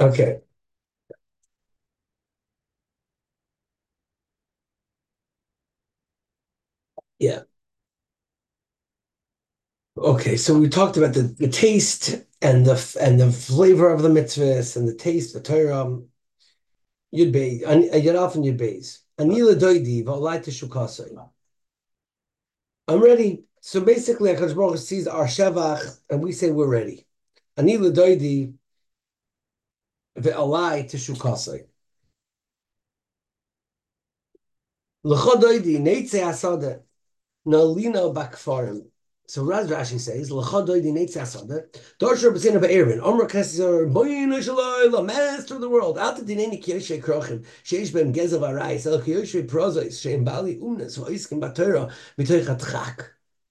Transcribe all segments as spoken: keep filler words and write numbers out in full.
Okay. Yeah. Okay. So we talked about the, the taste and the and the flavor of the mitzvahs and the taste, the Torah. Yud Beis, and Yud Alf and Yud Beis. Anila doidi v'olai teshukasei. I'm ready. So basically, Hakadosh Baruch Hu sees our shevach, and we say we're ready. Anila doidi v'olai teshukasei. L'chod doidi neitze asada nalina bakfarim. So Raz Rashi says, "L'chad doidi neitze asada darsher b'sina ba'erin Amr Kesser Boyin Shaloi La Master of the world Alta Dineni Kiyoshe Krochim Sheish Ben Gezav Arais El Kiyoshe Prozos Shein Bali Umnes V'Iskim Batera Mitoich Atchak."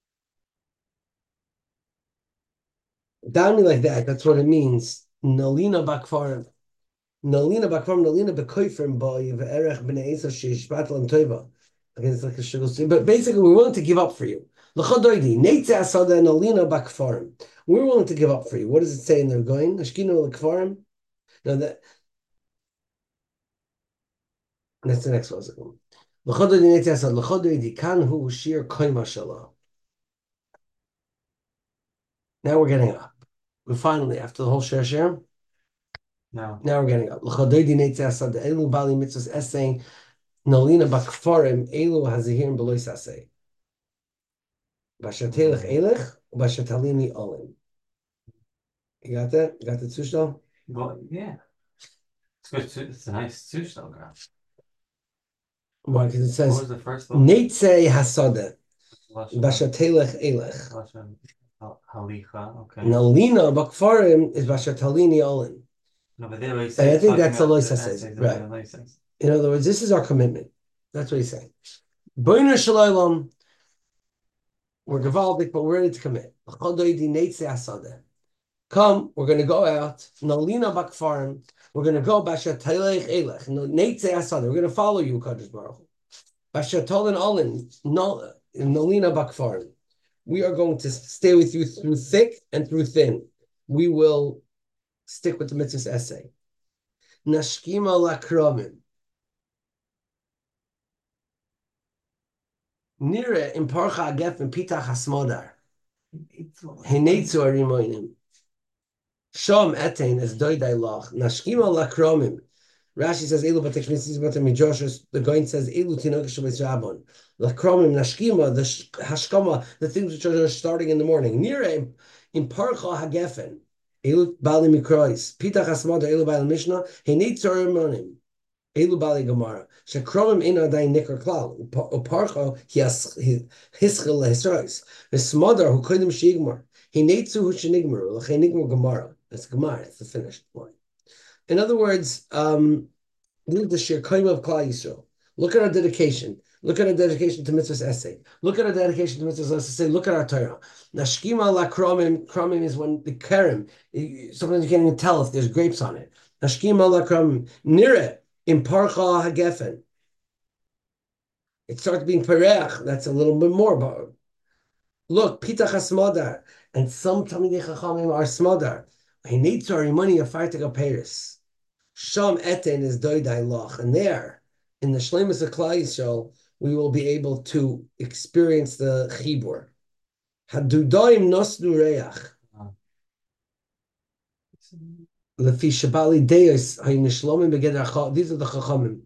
Down me like that. That's what it means. Nalina bakfarim. Nalina bakfarim. Nalina bekoifrim boy v'erech b'nei Esau sheish batal tova. Again, it's like a shugul. But basically, we're willing to give up for you. L'chadoidi neitze asada nalina bakfarim. We're willing to give up for you. What does it say in there? Going ashkinu l'kfarim. No, that that's the next one. L'chadoidi neitze asada l'chadoidi kan hu shir koima shala. Now we're getting up. We finally, after the whole share share. No. Now we're getting up. L'chadoidi neitze asada elu bali mitzvahs es saying. Nalina bakfarim elu hazihirim beloy saseh. Bashatelech elech, bashatalini olim. You got that? You got the tzushtal? Well, yeah. It's good. It's a nice tzushtal graph. Why? Because it What says was the first one? Neitze hasada. Bashatelech elech. Halicha. Okay. Nalina bakfarim is bashatalini olim. No, but they always And say I think that's the about lois the says, essays right? and the essays. In other words, this is our commitment. That's what he's saying. Boiner shalaylam. We're gevaldik, but we're ready to commit. L'chodoidi neitze hasada. Come, we're going to go out. Nalina bakfarim. We're going to go basha tailech elech. Neitze asad. We're going to follow you, Kadosh Baruch Hu. Basha tolen olin. Nalina bakfarim. We are going to stay with you through thick and through thin. We will stick with the mitzvah's essay. Nashkima lakramim. Nira imparcha agef and pitach hasmodar. Henetzu arimoinim. Shom etain is doidai lach. Nashkima lakromim. Rashi says elu bateknesis batem The Goin says elu tinokesh b'shabon. Lakromim nashkima the hashkama the things which are starting in the morning. Nire in parcha hagefen elu bali mikrois pitach hasmada elu bali mishnah henitzorim monim elu bali gemara shekromim in adai nikar klal uparcha hischel lehisrois v'smadar hu kodim shigmar hinetzu hu shenigmaru l'chenigmar gemara. It's Gemara. It's the finished line. In other words, um, look at the Shir Kaima of Klal Yisrael. Look at our dedication. Look at our dedication to mitzvah's essay. Look at our dedication to mitzvah's essay. Look at our Torah. Nashkima la kromim. Kromim is when the kerem. Sometimes you can't even tell if there's grapes on it. Nashkima la kromim. Nire in parcha hagefen. It starts being pereach. That's a little bit more about. Look, pitach hasmodar. And some Talmidei Chachamim are smodar. He needs our money of Fartig Paris. Sham Eten is Doidai Loch. And there, in the Shlemus of Klal Yisrael, we will be able to experience the Chibur. Hadudoim Nosnu Reach. Lefi Shabali Deus, Hainishlomin Beged. These are the Chachamim.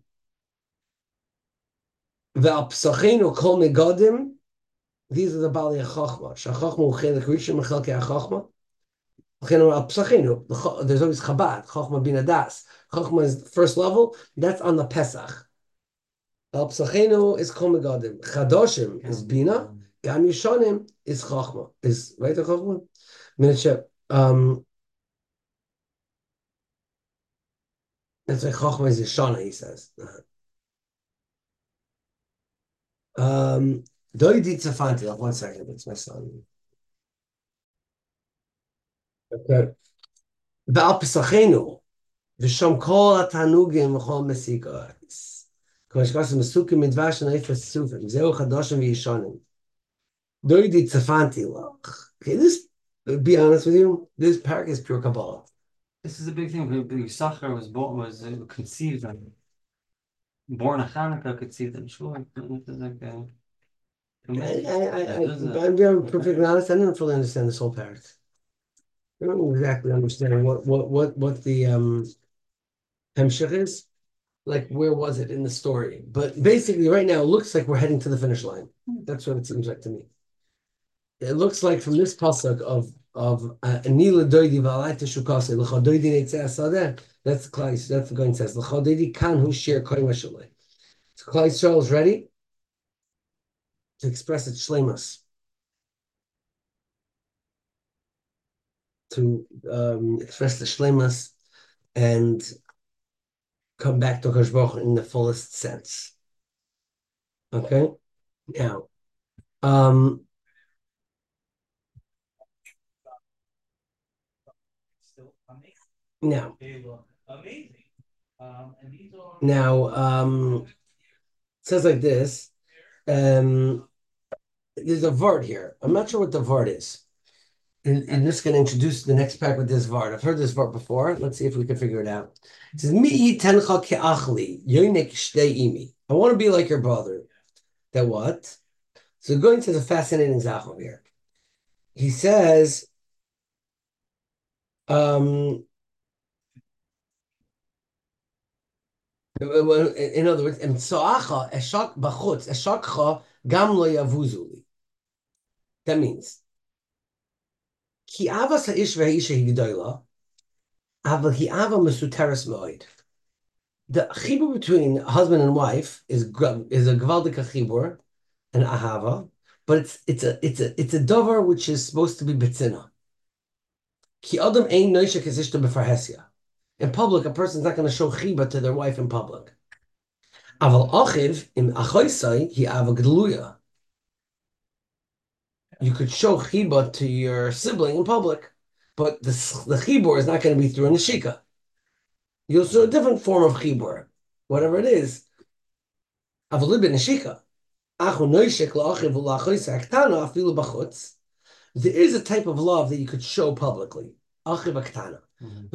Ve'al Psachenu Kol Megadim. These are the Bali HaChachma. Shachachma Uchelik Rishon Mechelke HaChachma. There's always Chabad, Chochma Bina Das. Chochma is the first level. That's on the Pesach. Al Psachenu is Kol Megadim. Chadoshim is Bina. Gam Yishonim is Chochma. Is right the Chochma? Minute um That's why Chochma is Yishana, he says. Um Doidi Tzafanti. One second, it's my son. Okay. Val Pesachenu. V'sham kol hatanugim v'chol mesikas. K'mashkas mesukim midvash and eifes sufim. Zeu chadoshim v'yishonim. Doidi tzafanti lach. Okay, this, to be honest with you, this parak is pure Kabbalah. this is a big thing. Yisachar was born, was uh, conceived and born a Hanukkah, conceived in Shul. Like, uh, I, I, I, I, a... I'm being perfectly honest. I don't fully understand this whole part. I don't exactly understand what what what what the um hemshech is. Like, where was it in the story? But basically, right now, it looks like we're heading to the finish line. That's what it seems like to me. It looks like from this pasuk of of Anila doidi v'alayta shukase l'chadoidi neitzeh asadeh. That's Klai. That's the going says l'chadoidi kan hu shir koy mashalei. So Klai Yisrael is ready to express its shlemus, to um, express the shlemus and come back to Hakadosh Baruch Hu in the fullest sense. Okay, now, um, now, now, um, it says like this. Um, there's a vart here. I'm not sure what the vart is. And, and this is going to introduce the next pack with this vart. I've heard this vart before. Let's see if we can figure it out. It says, Mi tencha ke'achli, yonik shtei imi. I want to be like your brother. That what? So going to the fascinating zachor here. He says, um, in other words, emtsoacha eshak bachutz eshakcha gam lo yavuzuli. That means ki avas ha'ish ve'isha higedola, aval hi ava mesuteres moed. The chibur between husband and wife is is a gvaldika chibur, an ahava, but it's it's a it's a it's a dover which is supposed to be betzina. Ki adam ein noishek ezishta befarhesia. In public, a person's not going to show chiba to their wife in public. Aval achiv im achoisai hi ava gdeluya. You could show chiba to your sibling in public, but the the chibur is not going to be through a neshika. You'll show a different form of chibur, whatever it is. Aval ibn neshika. There is a type of love that you could show publicly. Mm-hmm.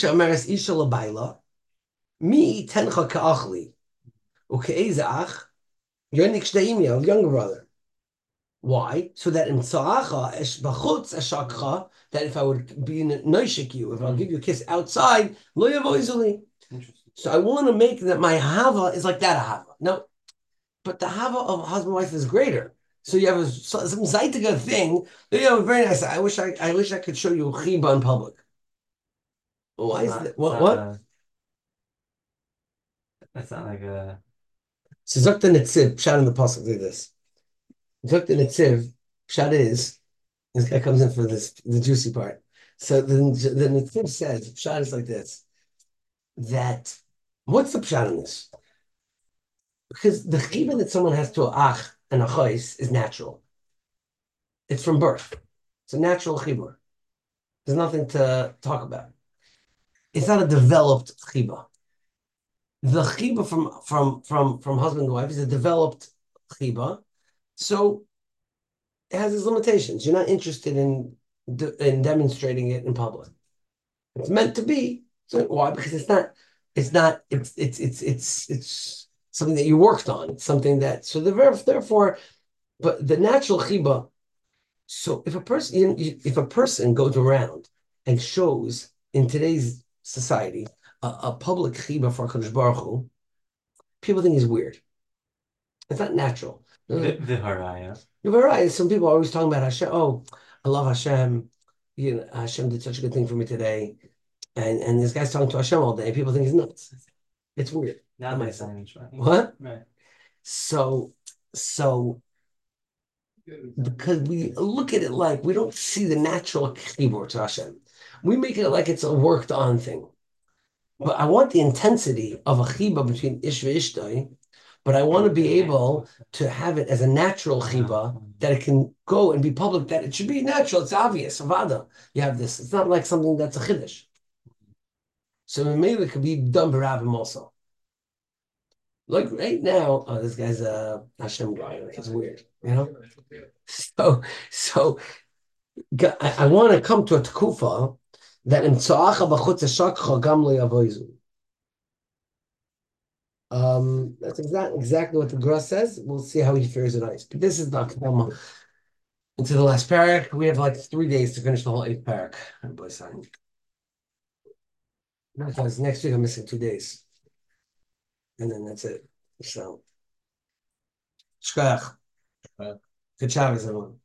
Younger brother. Why? So that in that if I would be noishik you, if I'll give you a kiss outside, so I want to make that my hava is like that hava. No. But the hava of husband and wife is greater. So you have a, some zaitika thing. You know, very nice. I wish I, I wish I could show you chiba in public. Why is that? What? What? That's not like a. So Zokta Netziv, shout in the pasuk like this. Zokta Netziv, shout is, this guy comes in for this, the juicy part. So the, the Netziv says, shout is like this, that, what's the pshat in this? Because the chiba that someone has to a ach and a chais is natural. It's from birth. It's a natural chibur. There's nothing to talk about. It's not a developed chiba. The chiba from from from from husband and wife is a developed chiba, so it has its limitations. You're not interested in in demonstrating it in public. It's meant to be. So why? Because it's not. It's not. It's it's it's it's it's something that you worked on. It's something that so the therefore, but the natural chiba. So if a person if a person goes around and shows in today's society a, a public chiba for Hakadosh Baruch Hu, people think he's weird. It's not natural. The, the haraya. The haraya. Some people are always talking about Hashem. Oh, I love Hashem. You know, Hashem did such a good thing for me today, and and this guy's talking to Hashem all day. People think he's nuts. It's weird. Not my sign. What? Right. So so. Because we look at it like we don't see the natural chibur to Hashem. We make it like it's a worked on thing. But I want the intensity of a chiba between ish and ishtay, but I want to be able to have it as a natural chiba, that it can go and be public, that it should be natural. It's obvious. Avada, you have this. It's not like something that's a chiddush. So maybe it could be done by Rabbim also. Like right now, oh, this guy's a Hashem guy. It's weird, you know. So, so I, I want to come to a tekufa that in Tzoacha b'chutz hashakcha gam lo yavoizu. Um, that's exactly exactly what the Gra says. We'll see how he fares it out. But this is the Akdama into the last parak. We have like three days to finish the whole eighth parak. Because next week I'm missing two days, and then that's it. So, shkach. Good job, everyone.